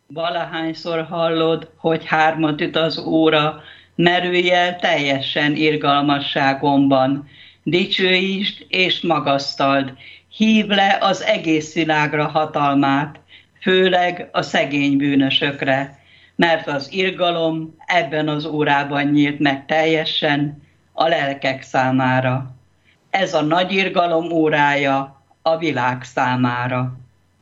Valahányszor hallod, hogy hármat üt az óra, merülj el teljesen irgalmasságomban. Dicsőítsd és magasztald, hívd le az egész világra hatalmát, főleg a szegény bűnösökre, mert az irgalom ebben az órában nyílt meg teljesen a lelkek számára. Ez a nagy irgalom órája a világ számára.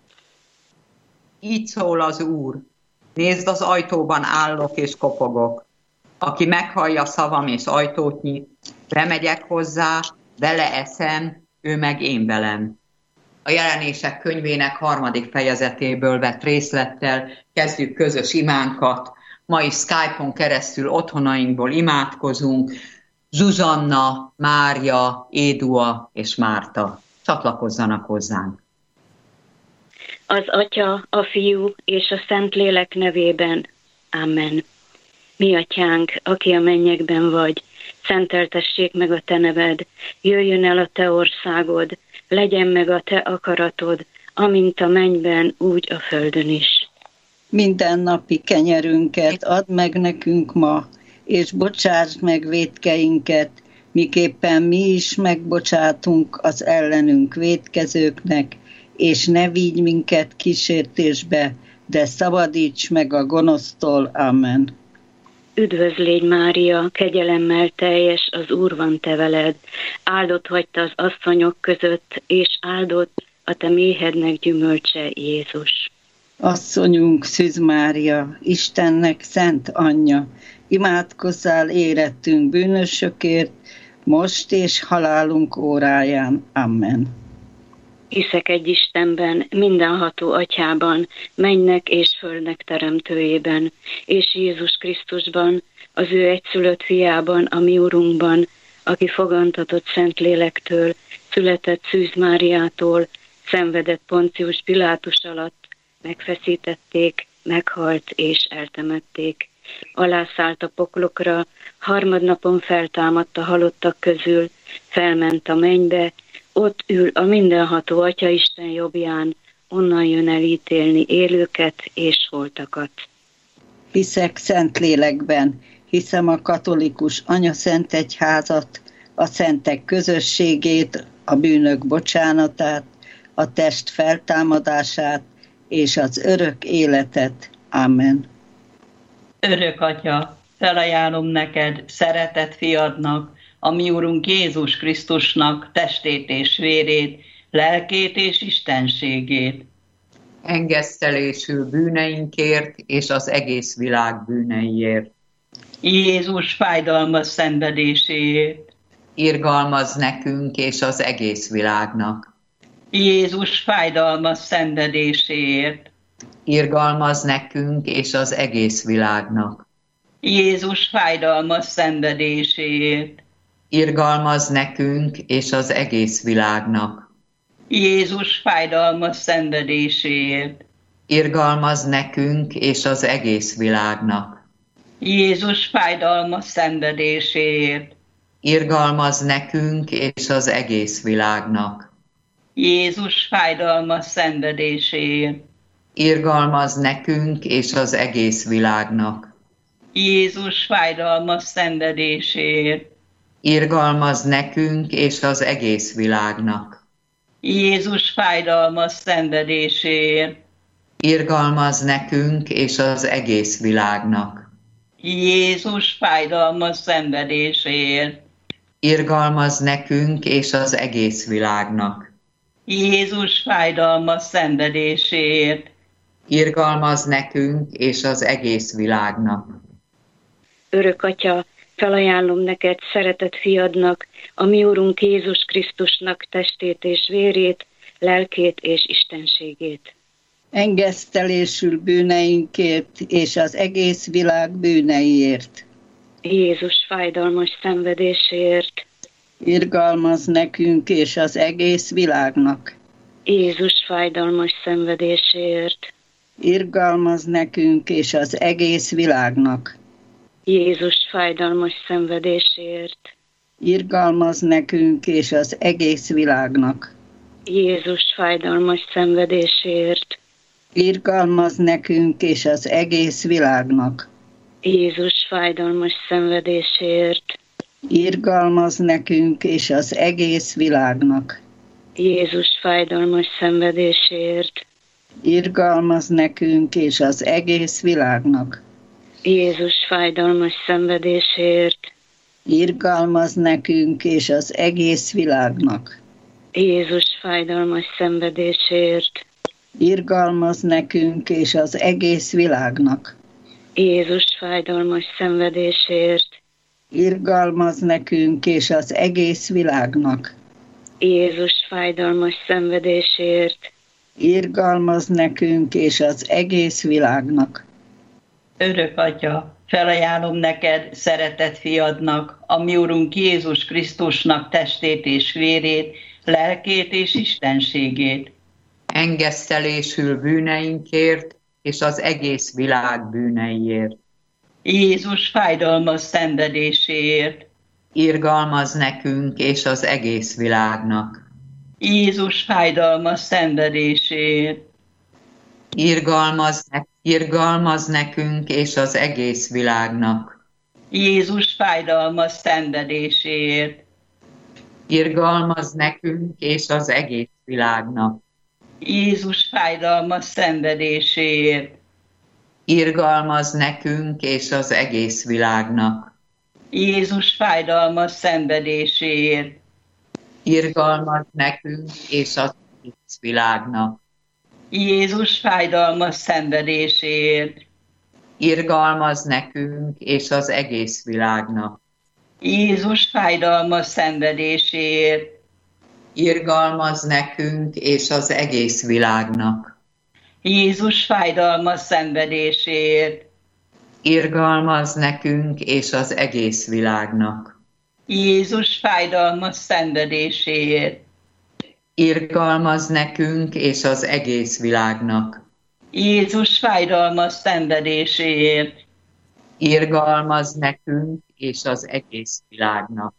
Így szól az Úr: nézd, az ajtóban állok és kopogok. Aki meghallja szavam és ajtót nyit, bemegyek hozzá, vele eszem, ő meg én velem. A Jelenések könyvének 3. fejezetéből vett részlettel kezdjük közös imánkat. Ma is Skype-on keresztül otthonainkból imádkozunk. Zsuzsanna, Mária, Édua és Márta. Csatlakozzanak hozzánk. Az Atya, a Fiú és a Szentlélek nevében. Amen. Mi Atyánk, aki a mennyekben vagy, szenteltessék meg a Te neved, jöjjön el a Te országod, legyen meg a Te akaratod, amint a mennyben, úgy a földön is. Mindennapi kenyerünket add meg nekünk ma, és bocsásd meg vétkeinket, miképpen mi is megbocsátunk az ellenünk vétkezőknek, és ne vigy minket kísértésbe, de szabadíts meg a gonosztól. Amen. Üdvözlégy Mária, kegyelemmel teljes, az Úr van te veled, áldott vagy te az asszonyok között, és áldott a te méhednek gyümölcse, Jézus. Asszonyunk, Szűz Mária, Istennek szent anyja, imádkozzál érettünk bűnösökért, most és halálunk óráján. Amen. Hiszek egy Istenben, mindenható Atyában, mennynek és földnek teremtőjében, és Jézus Krisztusban, az ő egyszülött fiában, a mi Urunkban, aki fogantatott Szentlélektől, született Szűz Máriától, szenvedett Poncius Pilátus alatt, megfeszítették, meghalt és eltemették. Alászállt a poklokra, harmadnapon feltámadt a halottak közül, felment a mennybe, ott ül a mindenható Atyaisten jobbján, onnan jön el ítélni élőket és holtakat. Hiszek Szentlélekben, hiszem a katolikus anyaszentegyházat, a szentek közösségét, a bűnök bocsánatát, a test feltámadását és az örök életet. Amen. Örök Atya, felajánlom neked szeretett fiadnak, a mi Urunk Jézus Krisztusnak testét és vérét, lelkét és istenségét. Engesztelésül bűneinkért és az egész világ bűneiért. Jézus fájdalmas szenvedéséért. Irgalmaz nekünk és az egész világnak. Jézus fájdalmas szenvedéséért. Irgalmaz nekünk és az egész világnak. Jézus fájdalmas szenvedéséért. Irgalmaz nekünk és az egész világnak. Jézus fájdalmas szenvedéséért. Irgalmaz nekünk és az egész világnak. Jézus fájdalmas szenvedéséért. Irgalmaz nekünk és az egész világnak. Jézus fájdalmas szenvedéséért. Irgalmaz nekünk és az egész világnak. Jézus fájdalmas szenvedéséért. Irgalmaz nekünk és az egész világnak. Jézus fájdalmas szenvedéséért. Irgalmaz nekünk és az egész világnak. Jézus fájdalmas szenvedéséért. Irgalmaz nekünk és az egész világnak. Jézus fájdalmas szenvedéséért. Irgalmaz nekünk és az egész világnak. Örök Atya, felajánlom neked szeretett fiadnak, a mi Urunk Jézus Krisztusnak testét és vérét, lelkét és istenségét. Engesztelésül bűneinkért és az egész világ bűneiért. Jézus fájdalmas szenvedéséért. Irgalmaz nekünk és az egész világnak. Jézus fájdalmas szenvedéséért. Irgalmaz nekünk és az egész világnak. Jézus fájdalmas szenvedéséért. Irgalmaz nekünk és az egész világnak. Jézus fájdalmas szenvedéséért. irgalmaz nekünk és az egész világnak. Jézus fájdalmas szenvedéséért, Irgalmaz nekünk és az egész világnak. Jézus fájdalmas szenvedéséért, Irgalmaz nekünk és az egész világnak. Jézus fájdalmas szenvedéséért, Irgalmaz nekünk és az egész világnak. Jézus fájdalmas szenvedéséért, Irgalmaz nekünk és az egész világnak. Jézus fájdalmas szenvedéséért, Irgalmaz nekünk és az egész világnak. Jézus fájdalmas szenvedéséért, Irgalmaz nekünk és az egész világnak. Örök Atya, felajánlom neked, szeretett fiadnak, a mi Urunk Jézus Krisztusnak testét és vérét, lelkét és istenségét. Engesztelésül bűneinkért és az egész világ bűneiért. Jézus fájdalmas szenvedéséért. Irgalmaz nekünk és az egész világnak. Jézus fájdalmas szenvedéséért. Irgalmaz nekünk és az egész világnak. Jézus fájdalmas szenvedéséért. Irgalmaz nekünk és az egész világnak. Jézus fájdalmas szenvedéséért. Irgalmaz nekünk és az egész világnak. Jézus fájdalmas szenvedéséért. Irgalmaz nekünk és az egész világnak. Jézus fájdalmas szenvedéséért. Irgalmaz nekünk és az egész világnak. Jézus fájdalmas szenvedéséért. Irgalmaz nekünk és az egész világnak. Jézus fájdalmas szenvedéséért. Irgalmaz nekünk és az egész világnak. Jézus fájdalmas szenvedéséért. Irgalmaz nekünk és az egész világnak. Jézus fájdalmas szenvedéséért. Irgalmaz nekünk és az egész világnak.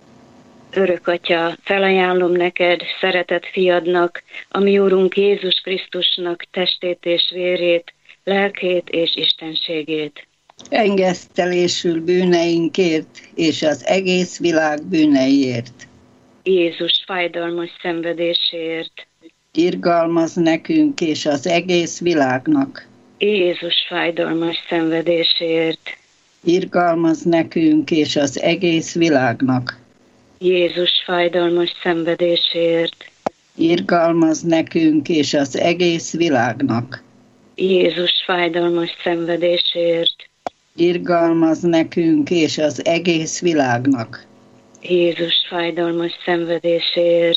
Örök Atya, felajánlom neked, szeretett fiadnak, a mi Úrunk Jézus Krisztusnak testét és vérét, lelkét és istenségét. Engesztelésül bűneinkért és az egész világ bűneiért. Jézus fájdalmas szenvedéséért, Irgalmaz nekünk és az egész világnak. Jézus fájdalmas szenvedéséért, Irgalmaz nekünk és az egész világnak. Jézus fájdalmas szenvedéséért, Irgalmaz nekünk és az egész világnak. Jézus fájdalmas szenvedéséért, Irgalmaz nekünk és az egész világnak. Jézus fájdalmas szenvedéséért,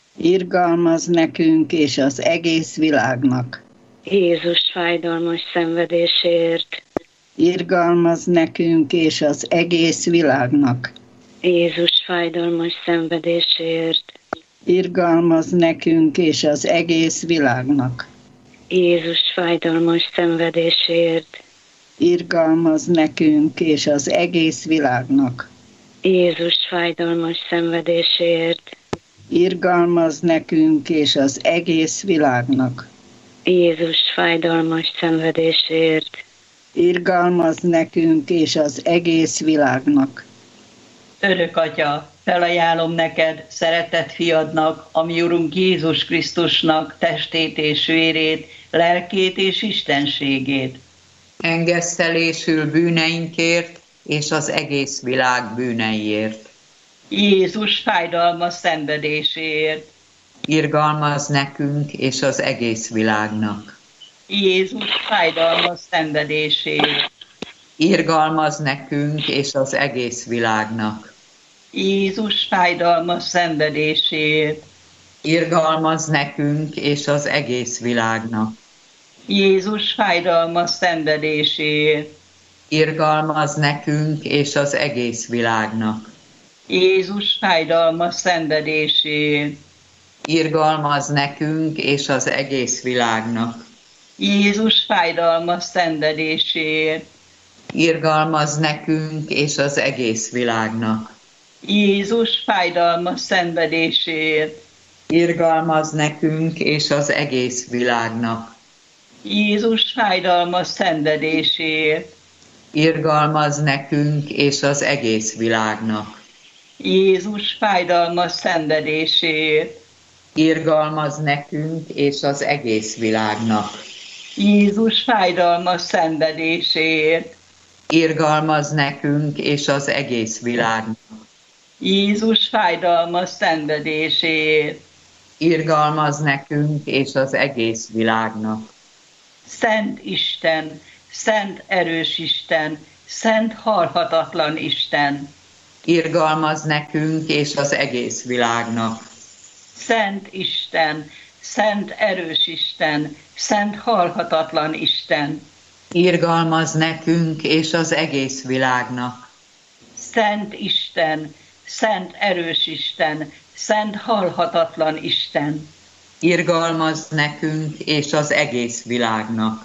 Irgalmaz nekünk és az egész világnak. Jézus fájdalmas szenvedéséért, Irgalmaz nekünk és az egész világnak. Jézus fájdalmas szenvedéséért, Irgalmaz nekünk és az egész világnak. Jézus fájdalmas szenvedéséért, Irgalmaz nekünk és az egész világnak. Jézus fájdalmas szenvedéséért, Irgalmaz nekünk és az egész világnak. Jézus fájdalmas szenvedéséért, Irgalmaz nekünk és az egész világnak. Örök Atya, felajánlom neked, szeretett fiadnak, a mi Urunk Jézus Krisztusnak testét és vérét, lelkét és istenségét. Engesztelésül bűneinkért és az egész világ bűneiért. Jézus fájdalmas szenvedéséért. Irgalmaz nekünk és az egész világnak. Jézus fájdalmas szenvedéséért. Irgalmaz nekünk és az egész világnak. Jézus fájdalmas szenvedéséért. Irgalmaz nekünk és az egész világnak. Jézus fájdalmas szenvedéséért. Irgalmaz nekünk és az egész világnak. Jézus fájdalmas szenvedéséért. Irgalmaz nekünk és az egész világnak. Jézus fájdalmas szenvedéséért. Irgalmaz nekünk és az egész világnak. Jézus fájdalmas szenvedéséért. Irgalmaz nekünk és az egész világnak. Jézus fájdalmas szenvedéséért, irgalmaz nekünk és az egész világnak. Jézus fájdalmas szenvedéséért, Irgalmaz nekünk és az egész világnak. Jézus fájdalmas szenvedéséért, Irgalmaz nekünk és az egész világnak. Jézus fájdalmas szenvedéséért, Irgalmaz nekünk és az egész világnak. Szent Isten, szent erős Isten, szent halhatatlan Isten, Irgalmaz nekünk és az egész világnak. Szent Isten, szent erős Isten, szent halhatatlan Isten, Irgalmaz nekünk és az egész világnak. Szent Isten, szent erős Isten, szent halhatatlan Isten, Irgalmaz nekünk és az egész világnak.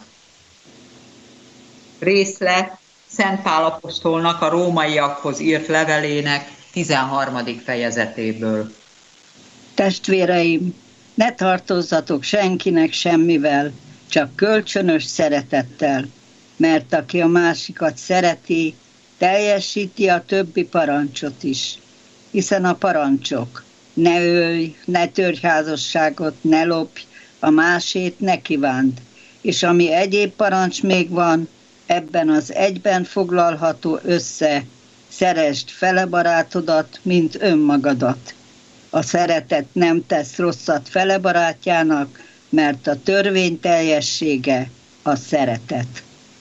Részlet Szent Pál apostolnak a rómaiakhoz írt levelének 13. fejezetéből. Testvéreim, ne tartozzatok senkinek semmivel, csak kölcsönös szeretettel, mert aki a másikat szereti, teljesíti a többi parancsot is. Hiszen a parancsok: ne ölj, ne törj házasságot, ne lopj, a másét ne kívánd, és ami egyéb parancs még van, ebben az egyben foglalható össze: szeresd fele barátodat, mint önmagadat. A szeretet nem tesz rosszat fele barátjának, mert a törvény teljessége a szeretet.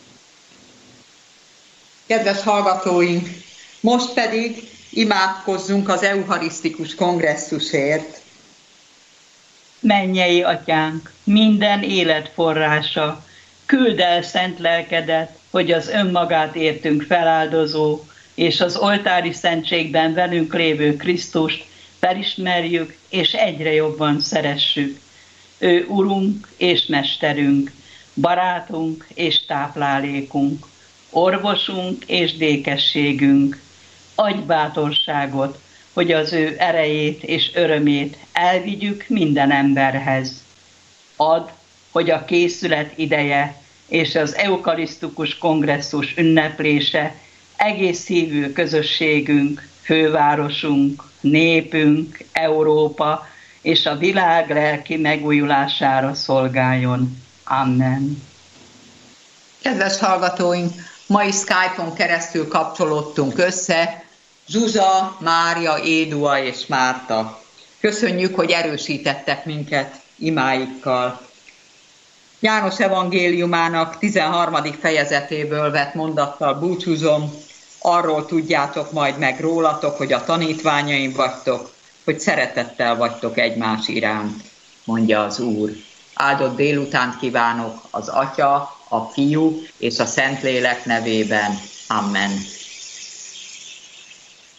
Kedves hallgatóink, most pedig imádkozzunk az eucharisztikus kongresszusért. Mennyei Atyánk, minden élet forrása, küldd el szent lelkedet, hogy az önmagát értünk feláldozó, és az oltári szentségben velünk lévő Krisztust felismerjük, és egyre jobban szeressük. Ő Urunk és Mesterünk, barátunk és táplálékunk, orvosunk és békességünk. Adj bátorságot, hogy az ő erejét és örömét elvigyük minden emberhez. Add, hogy a készület ideje és az eukarisztikus kongresszus ünneplése egész szívű közösségünk, fővárosunk, népünk, Európa és a világ lelki megújulására szolgáljon. Amen. Kedves hallgatóink, mai Skype-on keresztül kapcsolódtunk össze, Zsuzsa, Mária, Édua és Márta. Köszönjük, hogy erősítettek minket imáikkal. János evangéliumának 13. fejezetéből vett mondattal búcsúzom. Arról tudjátok majd meg rólatok, hogy a tanítványaim vagytok, hogy szeretettel vagytok egymás iránt, mondja az Úr. Áldott délutánt kívánok az Atya, a Fiú és a Szentlélek nevében. Amen.